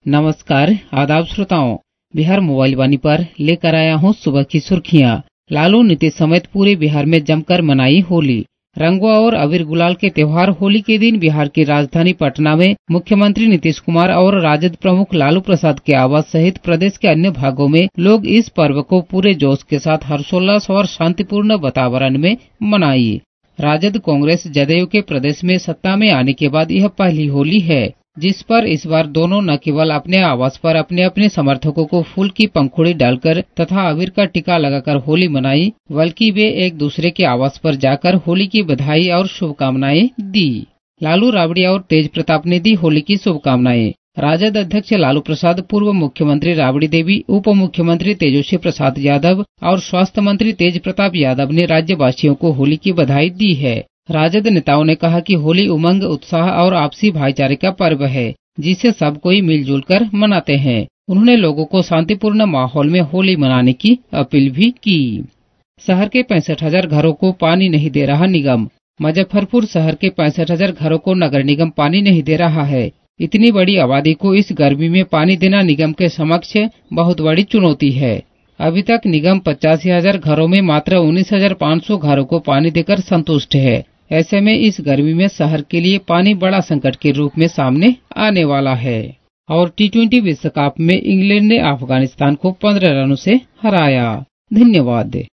नमस्कार, आदाब श्रोताओं। बिहार मोबाइल वाणी पर लेकर आया हूँ सुबह की सुर्खियाँ। लालू नीतीश समेत पूरे बिहार में जमकर मनाई होली। रंगों और अबीर गुलाल के त्योहार होली के दिन बिहार की राजधानी पटना में मुख्यमंत्री नीतीश कुमार और राजद प्रमुख लालू प्रसाद के आवास सहित प्रदेश के अन्य भागों में लोग इस पर्व को पूरे जोश के साथ हर्षोल्लास और शांतिपूर्ण वातावरण में मनाई। राजद, कांग्रेस, जदयू के प्रदेश में सत्ता में आने के बाद यह पहली होली है जिस पर इस बार दोनों न केवल अपने आवास पर अपने अपने समर्थकों को फूल की पंखुड़ी डालकर तथा अबीर का टीका लगाकर होली मनाई, बल्कि वे एक दूसरे के आवास पर जाकर होली की बधाई और शुभकामनाएं दी। लालू, राबड़ी और तेज प्रताप ने दी होली की शुभकामनाएं। राजद अध्यक्ष लालू प्रसाद, पूर्व मुख्यमंत्री राबड़ी देवी, उप मुख्यमंत्री तेजस्वी प्रसाद यादव और स्वास्थ्य मंत्री तेज प्रताप यादव ने राज्यवासियों को होली की बधाई दी है। राजद नेताओं ने कहा कि होली उमंग, उत्साह और आपसी भाईचारे का पर्व है जिसे सब कोई मिलजुल कर मनाते हैं। उन्होंने लोगों को शांतिपूर्ण माहौल में होली मनाने की अपील भी की। शहर के 65,000 घरों को पानी नहीं दे रहा निगम। मुजफ्फरपुर शहर के 65,000 घरों को नगर निगम पानी नहीं दे रहा है। इतनी बड़ी आबादी को इस गर्मी में पानी देना निगम के समक्ष बहुत बड़ी चुनौती है। अभी तक निगम 85,000 घरों में मात्र 19,500 घरों को पानी देकर संतुष्ट है। ऐसे में इस गर्मी में शहर के लिए पानी बड़ा संकट के रूप में सामने आने वाला है। और T20 विश्व कप में इंग्लैंड ने अफगानिस्तान को 15 रनों से हराया। धन्यवाद।